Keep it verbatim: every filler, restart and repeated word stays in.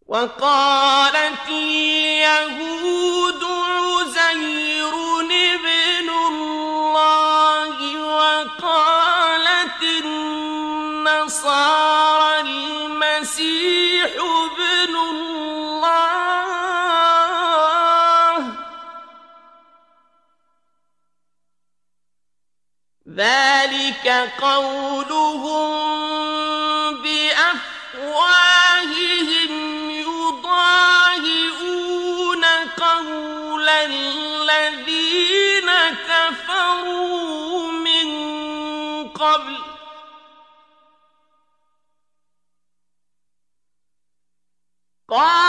وقالت اليهود عزير ابن الله وقالت النصارى المسيح ابن الله ذلك قولهم بأفواههم يضاهئون قول الذين كفروا من قبل قال